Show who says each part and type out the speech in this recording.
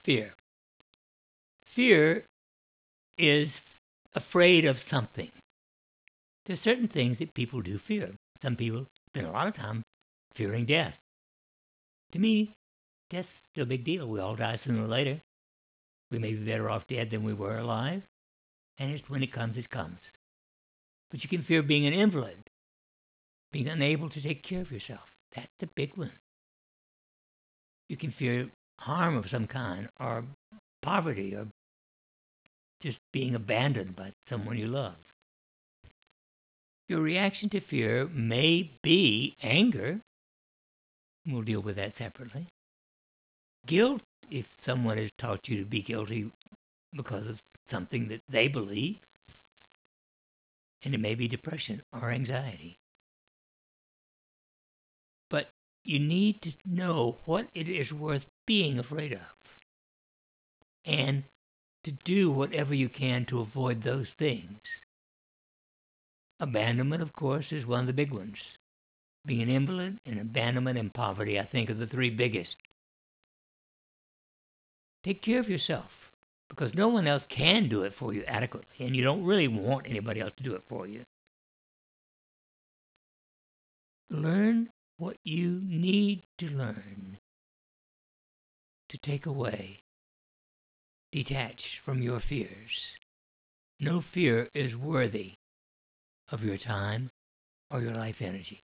Speaker 1: fear. Fear is afraid of something. There's certain things that people do fear. Some people spend a lot of time fearing death. To me, death's still a big deal. We all die sooner or later. We may be better off dead than we were alive. And it's when it comes, it comes. But you can fear being an invalid, being unable to take care of yourself. That's the big one. You can fear harm of some kind, or poverty, or just being abandoned by someone you love. Your reaction to fear may be anger. We'll deal with that separately. Guilt, if someone has taught you to be guilty because of something that they believe. And it may be depression or anxiety. But you need to know what it is worth being afraid of. And to do whatever you can to avoid those things. Abandonment, of course, is one of the big ones. Being an invalid and abandonment and poverty, I think, are the three biggest. Take care of yourself, because no one else can do it for you adequately, and you don't really want anybody else to do it for you. Learn what you need to learn to take away, detach from your fears. No fear is worthy of your time or your life energy.